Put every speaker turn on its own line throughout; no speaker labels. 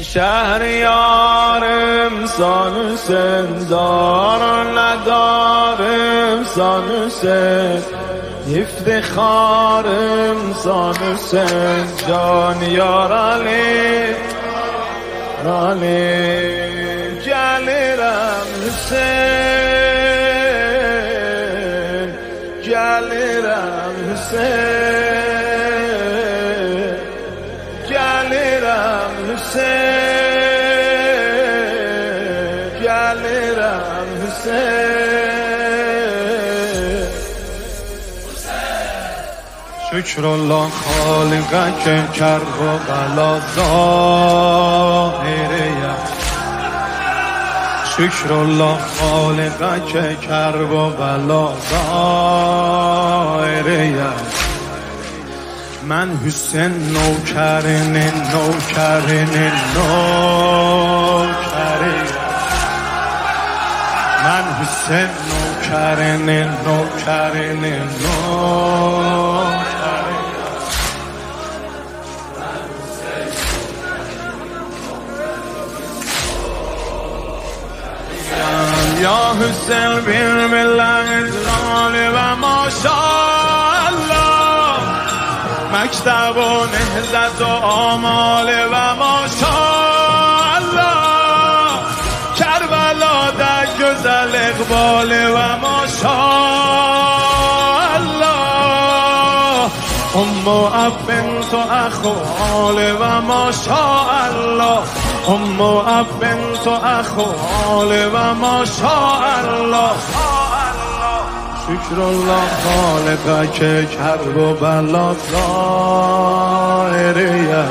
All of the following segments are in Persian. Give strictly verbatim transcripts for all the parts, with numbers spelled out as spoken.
شهریارم سان سندار ندارم سان سند افتخارم سان سند جان یار علی علی جلیرم حسین جلیرم حسین جلیرم حسین جلیرم حسین شکر الله خالقه که کرب و بلا ظاهره شکر الله خالقه که کرب و بلا ظاهره من حسین نوکرین نوکرین نوکره من حسین نوکرین نوکرین نوکره یا حسین بیر ملت و ماشاءالله مکتب و نهضت و آمال و ماشاءالله کربلا در گزل اقبال و ماشاءالله ام و اب بنت و اخ و آل و ماشاءالله ام و اب بنت و اخ و آل و ماشاءالله شکر الله خالقه که کرب و بلا ظاهره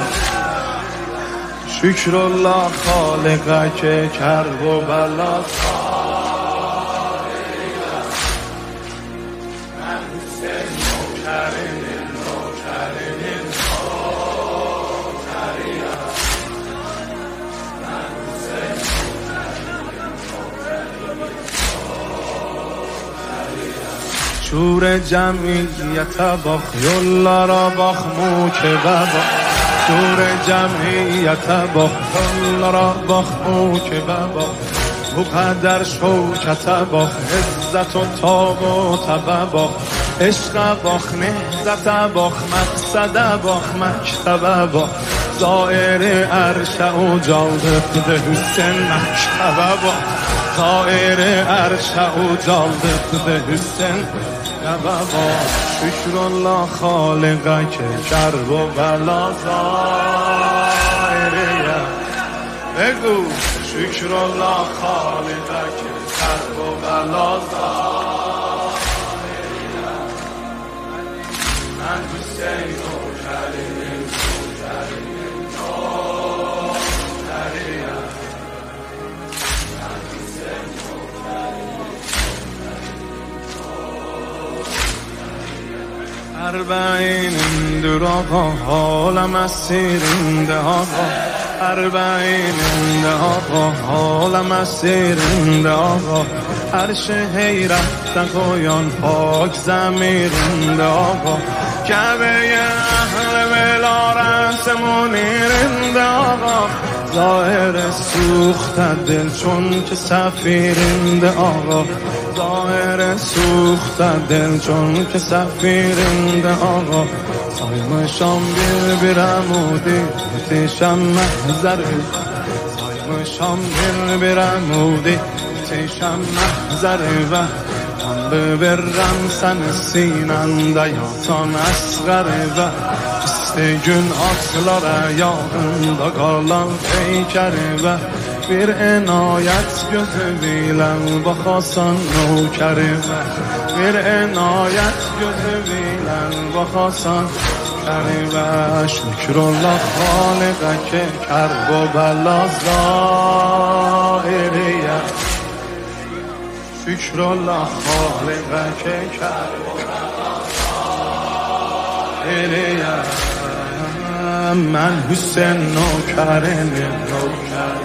شکر الله خالقه که کرب و بلا شور جمعیت باخ یلا را باخ موچه بابا شور جمعیت باخ یلا را باخ موچه بابا او قدر شوکت باخ عزت و تاب و تب باخ عشق باخ نهزت باخ مقصد باخ مکتب باخ زائر عرش او جالده خود حسین مکتب باخ زائر عرش او جالده خود حسین بابا شکر الله خالقه که کرب و بلا ظاهره بگو شکر الله خالقه که کرب و بلا ظاهره من حسین نوکرین نوکرین نوکرین اربعین اندر آقا حالم اسیرنده آقا اربعین اندر آقا حالم اسیرنده آقا عرش حیرت قویان پاک زمیرنده آقا کعبه اهل ولارت منیرنده آقا ظاهر سوخت دل چون که سفیرنده آقا ظاهر سوخت دل چون که سفیرنده آقا سایم شام بیر بیرمودی تیشم محضره سایم شام بیر بیرمودی تیشم محضره و من ببرم سن سیننده یاتان asgare و gün atlara yağında qalan peykəri və bir enayət gözü bilən baxasan növkəri və bir enayət gözü bilən baxasan növkəri və şükrullah xaliqə ki kərb و bəla zahiriyə şükrullah xaliqə ki kərb و bəla zahiriyə من حسین نوکرین نوکر